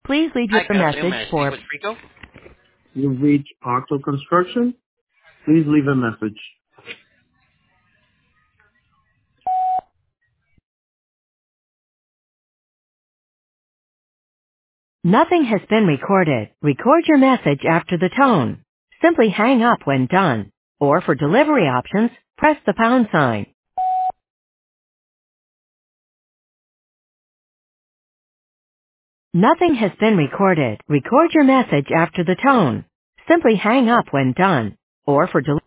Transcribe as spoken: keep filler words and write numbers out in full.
Please leave Hi, your good afternoon. message May I speak for with Rico? You've reached Octo Construction. Please leave a message. Nothing has been recorded. Record your message after the tone. Simply hang up when done. Or for delivery options, press the pound sign. Nothing has been recorded. Record your message after the tone. Simply hang up when done. Or for delivery